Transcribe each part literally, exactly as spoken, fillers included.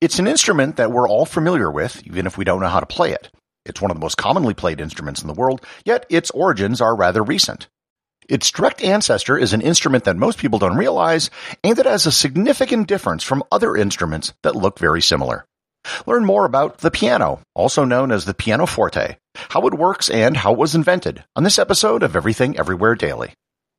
It's an instrument that we're all familiar with, even if we don't know how to play it. It's one of the most commonly played instruments in the world, yet its origins are rather recent. Its direct ancestor is an instrument that most people don't realize, and that has a significant difference from other instruments that look very similar. Learn more about the piano, also known as the pianoforte, how it works and how it was invented on this episode of Everything Everywhere Daily.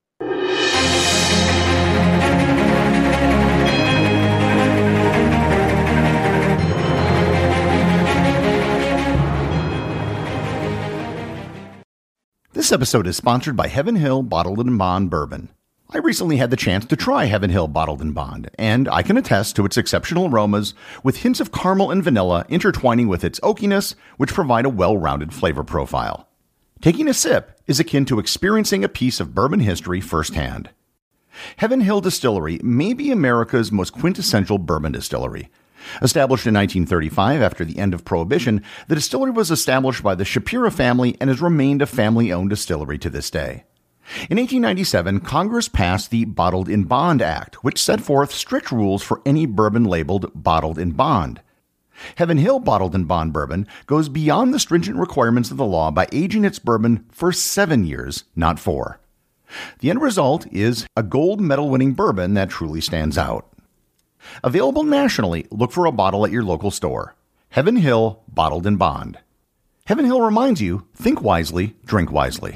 This episode is sponsored by Heaven Hill Bottled and Bond Bourbon. I recently had the chance to try Heaven Hill Bottled and Bond, and I can attest to its exceptional aromas with hints of caramel and vanilla intertwining with its oakiness, which provide a well-rounded flavor profile. Taking a sip is akin to experiencing a piece of bourbon history firsthand. Heaven Hill Distillery may be America's most quintessential bourbon distillery. Established in nineteen thirty-five after the end of Prohibition, the distillery was established by the Shapiro family and has remained a family-owned distillery to this day. In eighteen ninety-seven, Congress passed the Bottled in Bond Act, which set forth strict rules for any bourbon labeled bottled in bond. Heaven Hill Bottled in Bond Bourbon goes beyond the stringent requirements of the law by aging its bourbon for seven years, not four. The end result is a gold medal-winning bourbon that truly stands out. Available nationally, look for a bottle at your local store. Heaven Hill Bottled in Bond. Heaven Hill reminds you, think wisely, drink wisely.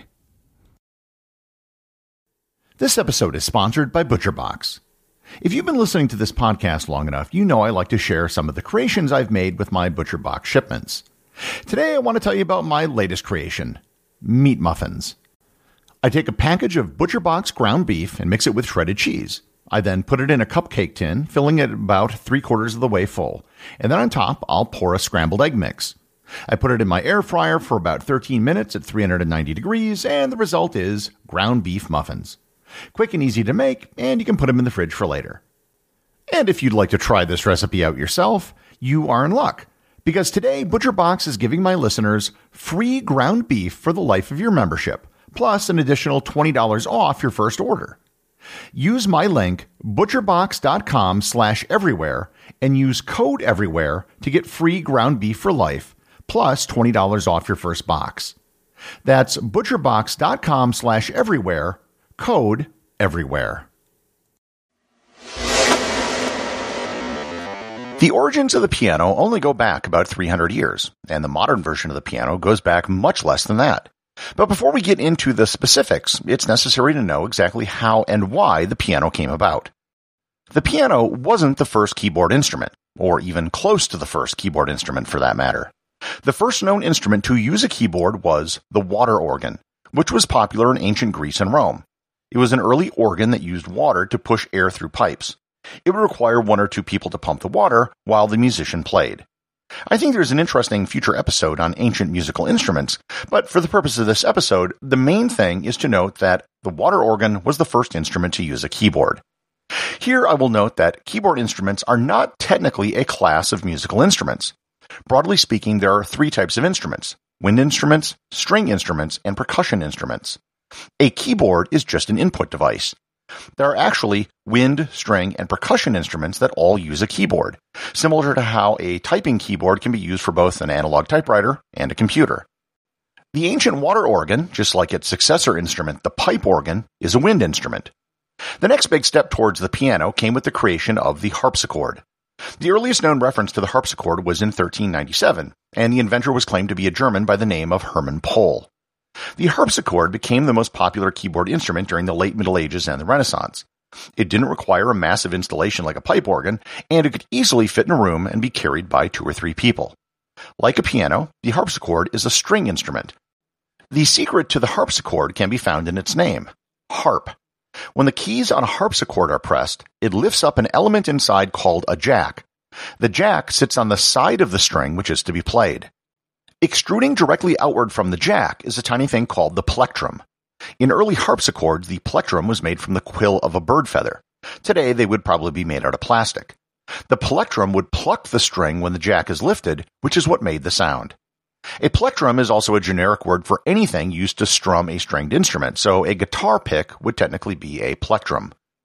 This episode is sponsored by ButcherBox. If you've been listening to this podcast long enough, you know I like to share some of the creations I've made with my ButcherBox shipments. Today I want to tell you about my latest creation, meat muffins. I take a package of ButcherBox ground beef and mix it with shredded cheese. I then put it in a cupcake tin, filling it about three quarters of the way full, and then on top, I'll pour a scrambled egg mix. I put it in my air fryer for about thirteen minutes at three hundred ninety degrees, and the result is ground beef muffins. Quick and easy to make, and you can put them in the fridge for later. And if you'd like to try this recipe out yourself, you are in luck, because today ButcherBox is giving my listeners free ground beef for the life of your membership, plus an additional twenty dollars off your first order. Use my link, butcherbox.com slash everywhere, and use code everywhere to get free ground beef for life, plus twenty dollars off your first box. That's butcherbox.com slash everywhere, code everywhere. The origins of the piano only go back about three hundred years, and the modern version of the piano goes back much less than that. But before we get into the specifics, it's necessary to know exactly how and why the piano came about. The piano wasn't the first keyboard instrument, or even close to the first keyboard instrument for that matter. The first known instrument to use a keyboard was the water organ, which was popular in ancient Greece and Rome. It was an early organ that used water to push air through pipes. It would require one or two people to pump the water while the musician played. I think there's an interesting future episode on ancient musical instruments, but for the purpose of this episode, the main thing is to note that the water organ was the first instrument to use a keyboard. Here I will note that keyboard instruments are not technically a class of musical instruments. Broadly speaking, there are three types of instruments: wind instruments, string instruments, and percussion instruments. A keyboard is just an input device. There are actually wind, string, and percussion instruments that all use a keyboard, similar to how a typing keyboard can be used for both an analog typewriter and a computer. The ancient water organ, just like its successor instrument, the pipe organ, is a wind instrument. The next big step towards the piano came with the creation of the harpsichord. The earliest known reference to the harpsichord was in thirteen ninety-seven, and the inventor was claimed to be a German by the name of Hermann Pohl. The harpsichord became the most popular keyboard instrument during the late Middle Ages and the Renaissance. It didn't require a massive installation like a pipe organ, and it could easily fit in a room and be carried by two or three people. Like a piano, the harpsichord is a string instrument. The secret to the harpsichord can be found in its name, harp. When the keys on a harpsichord are pressed, it lifts up an element inside called a jack. The jack sits on the side of the string which is to be played. Extruding directly outward from the jack is a tiny thing called the plectrum. In early harpsichords, the plectrum was made from the quill of a bird feather. Today, they would probably be made out of plastic. The plectrum would pluck the string when the jack is lifted, which is what made the sound. A plectrum is also a generic word for anything used to strum a stringed instrument, so a guitar pick would technically be a plectrum.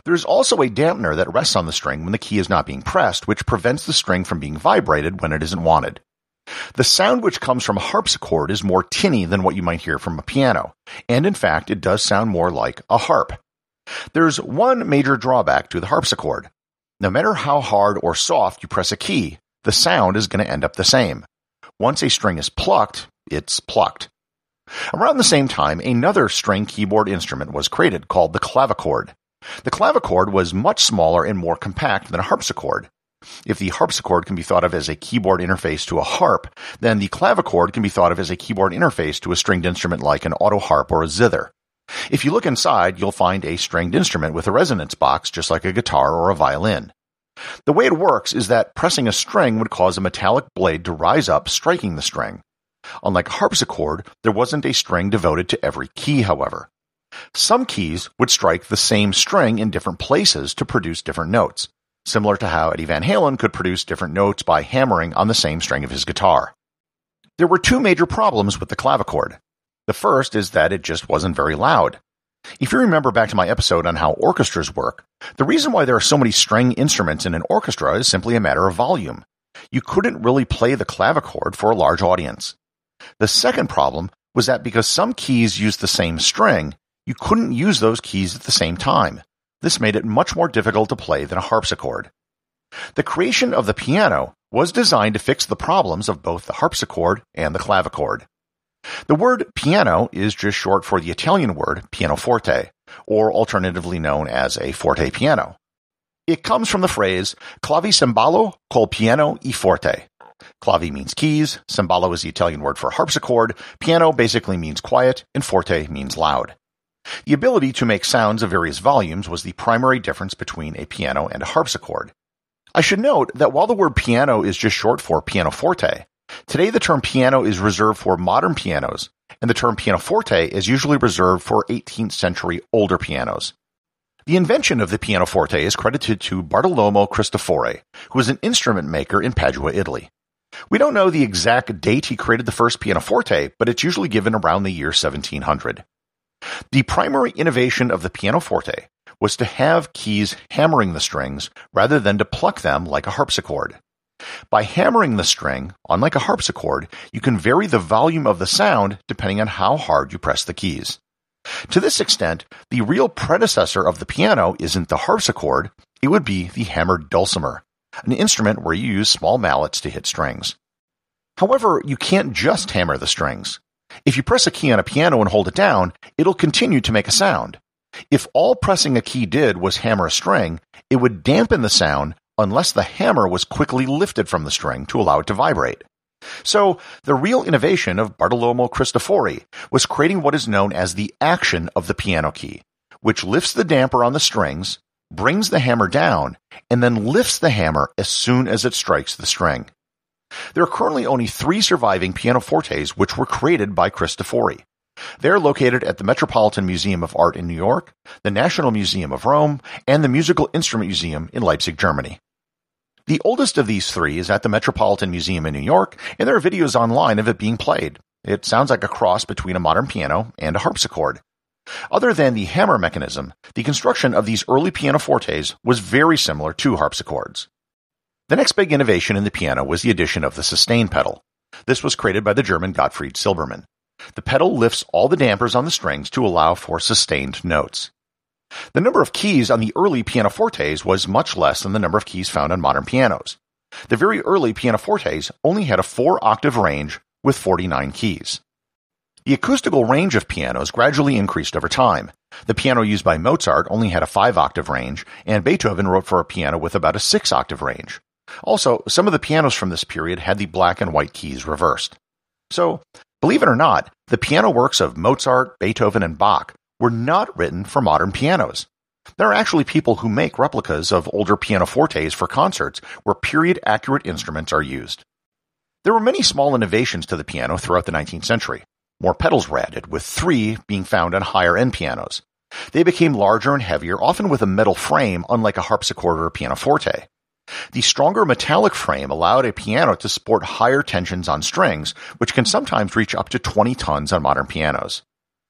There is also a dampener that rests on the string when the key is not being pressed, which prevents the string from being vibrated when it isn't wanted. The sound which comes from a harpsichord is more tinny than what you might hear from a piano, and in fact it does sound more like a harp. There's one major drawback to the harpsichord. No matter how hard or soft you press a key, the sound is going to end up the same. Once a string is plucked, it's plucked. Around the same time, another string keyboard instrument was created called the clavichord. The clavichord was much smaller and more compact than a harpsichord. If the harpsichord can be thought of as a keyboard interface to a harp, then the clavichord can be thought of as a keyboard interface to a stringed instrument like an auto harp or a zither. If you look inside, you'll find a stringed instrument with a resonance box just like a guitar or a violin. The way it works is that pressing a string would cause a metallic blade to rise up, striking the string. Unlike a harpsichord, there wasn't a string devoted to every key, however. Some keys would strike the same string in different places to produce different notes, similar to how Eddie Van Halen could produce different notes by hammering on the same string of his guitar. There were two major problems with the clavichord. The first is that it just wasn't very loud. If you remember back to my episode on how orchestras work, the reason why there are so many string instruments in an orchestra is simply a matter of volume. You couldn't really play the clavichord for a large audience. The second problem was that because some keys used the same string, you couldn't use those keys at the same time. This made it much more difficult to play than a harpsichord. The creation of the piano was designed to fix the problems of both the harpsichord and the clavichord. The word piano is just short for the Italian word pianoforte, or alternatively known as a forte piano. It comes from the phrase clavicembalo col piano e forte. Clavi means keys, cembalo is the Italian word for harpsichord, piano basically means quiet, and forte means loud. The ability to make sounds of various volumes was the primary difference between a piano and a harpsichord. I should note that while the word piano is just short for pianoforte, today the term piano is reserved for modern pianos, and the term pianoforte is usually reserved for eighteenth century older pianos. The invention of the pianoforte is credited to Bartolomeo Cristofori, who was an instrument maker in Padua, Italy. We don't know the exact date he created the first pianoforte, but it's usually given around the year seventeen hundred. The primary innovation of the pianoforte was to have keys hammering the strings rather than to pluck them like a harpsichord. By hammering the string, unlike a harpsichord, you can vary the volume of the sound depending on how hard you press the keys. To this extent, the real predecessor of the piano isn't the harpsichord, it would be the hammered dulcimer, an instrument where you use small mallets to hit strings. However, you can't just hammer the strings. If you press a key on a piano and hold it down, it'll continue to make a sound. If all pressing a key did was hammer a string, it would dampen the sound unless the hammer was quickly lifted from the string to allow it to vibrate. So, the real innovation of Bartolomeo Cristofori was creating what is known as the action of the piano key, which lifts the damper on the strings, brings the hammer down, and then lifts the hammer as soon as it strikes the string. There are currently only three surviving pianofortes which were created by Cristofori. They are located at the Metropolitan Museum of Art in New York, the National Museum of Rome, and the Musical Instrument Museum in Leipzig, Germany. The oldest of these three is at the Metropolitan Museum in New York, and there are videos online of it being played. It sounds like a cross between a modern piano and a harpsichord. Other than the hammer mechanism, the construction of these early pianofortes was very similar to harpsichords. The next big innovation in the piano was the addition of the sustain pedal. This was created by the German Gottfried Silbermann. The pedal lifts all the dampers on the strings to allow for sustained notes. The number of keys on the early pianofortes was much less than the number of keys found on modern pianos. The very early pianofortes only had a four-octave range with forty-nine keys. The acoustical range of pianos gradually increased over time. The piano used by Mozart only had a five-octave range, and Beethoven wrote for a piano with about a six-octave range. Also, some of the pianos from this period had the black and white keys reversed. So, believe it or not, the piano works of Mozart, Beethoven, and Bach were not written for modern pianos. There are actually people who make replicas of older pianofortes for concerts where period-accurate instruments are used. There were many small innovations to the piano throughout the nineteenth century. More pedals were added, with three being found on higher-end pianos. They became larger and heavier, often with a metal frame, unlike a harpsichord or a pianoforte. The stronger metallic frame allowed a piano to support higher tensions on strings, which can sometimes reach up to twenty tons on modern pianos.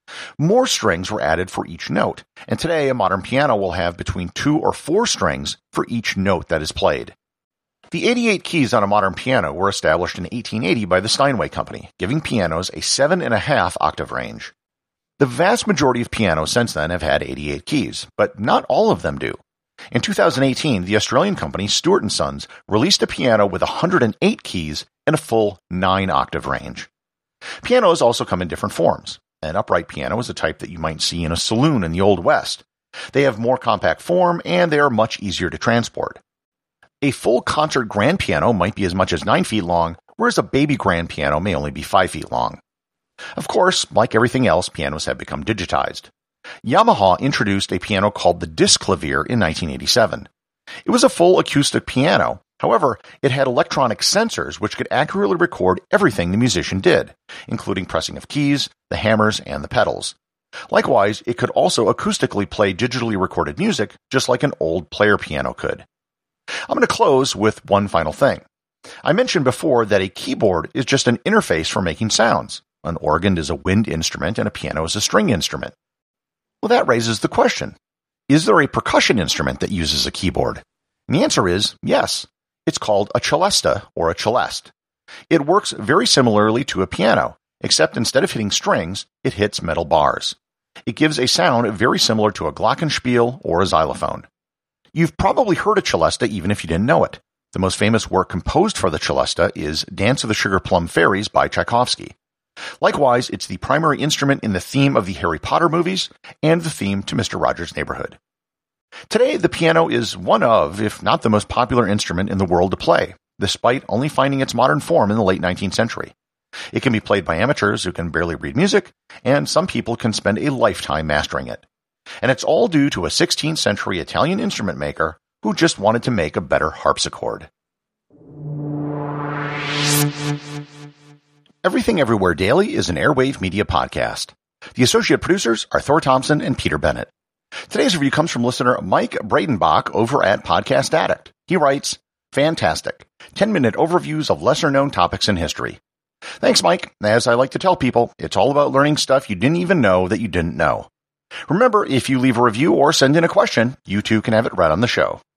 More strings were added for each note, and today a modern piano will have between two or four strings for each note that is played. The eighty-eight keys on a modern piano were established in eighteen eighty by the Steinway Company, giving pianos a seven and a half octave range. The vast majority of pianos since then have had eighty-eight keys, but not all of them do. In two thousand eighteen, the Australian company Stewart and Sons released a piano with one hundred eight keys and a full nine octave range. Pianos also come in different forms. An upright piano is a type that you might see in a saloon in the Old West. They have more compact form and they are much easier to transport. A full concert grand piano might be as much as nine feet long, whereas a baby grand piano may only be five feet long. Of course, like everything else, pianos have become digitized. Yamaha introduced a piano called the Disclavier in nineteen eighty-seven. It was a full acoustic piano. However, it had electronic sensors which could accurately record everything the musician did, including pressing of keys, the hammers, and the pedals. Likewise, it could also acoustically play digitally recorded music, just like an old player piano could. I'm going to close with one final thing. I mentioned before that a keyboard is just an interface for making sounds. An organ is a wind instrument and a piano is a string instrument. Well, that raises the question, is there a percussion instrument that uses a keyboard? And the answer is yes. It's called a celesta or a celeste. It works very similarly to a piano, except instead of hitting strings, it hits metal bars. It gives a sound very similar to a glockenspiel or a xylophone. You've probably heard a celesta even if you didn't know it. The most famous work composed for the celesta is Dance of the Sugar Plum Fairies by Tchaikovsky. Likewise, it's the primary instrument in the theme of the Harry Potter movies and the theme to Mister Rogers' Neighborhood. Today, the piano is one of, if not the most popular instrument in the world to play, despite only finding its modern form in the late nineteenth century. It can be played by amateurs who can barely read music, and some people can spend a lifetime mastering it. And it's all due to a sixteenth century Italian instrument maker who just wanted to make a better harpsichord. Everything Everywhere Daily is an Airwave Media podcast. The associate producers are Thor Thompson and Peter Bennett. Today's review comes from listener Mike Bradenbach over at Podcast Addict. He writes, "Fantastic. ten-minute overviews of lesser-known topics in history." Thanks, Mike. As I like to tell people, it's all about learning stuff you didn't even know that you didn't know. Remember, if you leave a review or send in a question, you too can have it read on the show.